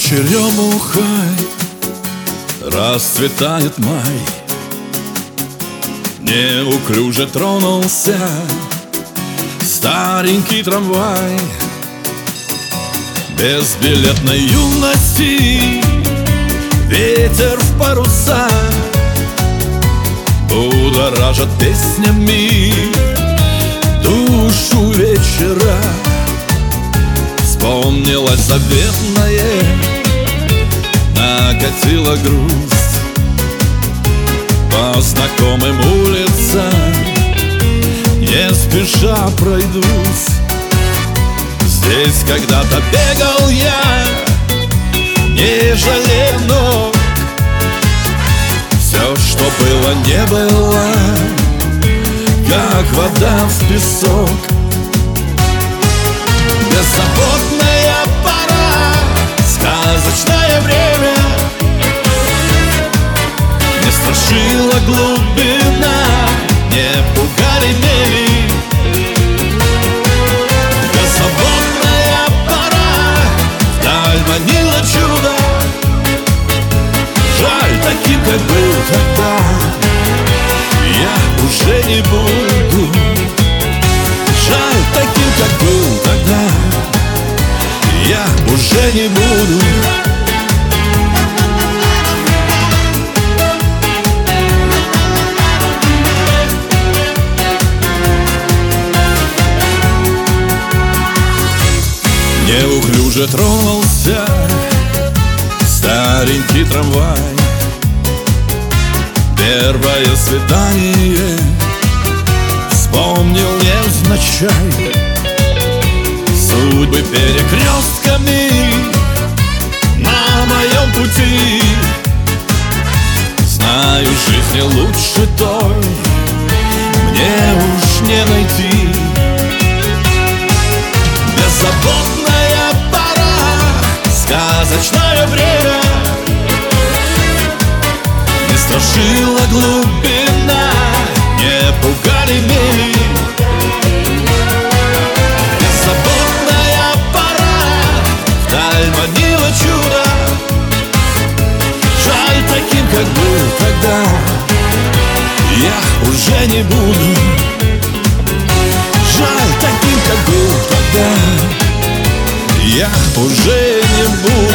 черемухой расцветает май. Неуклюже тронулся старенький трамвай. Безбилетной юности ветер в паруса будоражит песнями душу вечера. Вспомнилась заветное, накатила грусть. По знакомым улицам не спеша пройдусь. Здесь когда-то бегал я, не жалея ног. Все, что было, не было, как вода в песок. Беззаботная пора, сказочное время, не страшила глубина, не пугали мели. Беззаботная пора, вдаль манила чудо. Жаль, таким, как был тогда, я уже не буду. Жаль, таким, как был тогда, я уже не буду. Неуклюже тронулся старенький трамвай. Первое свидание вспомнил невзначай. Судьбы перекрестками на моем пути. Знаю, жизни лучше той мне уж не найти. Беззаботная пора, сказочное время, не страшила глубина, не пугали мели. Беззаботная пора, вдаль манила чудо. Жаль, таким, как был тогда, я уже не буду. Жаль, таким, как был тогда, я уже не буду.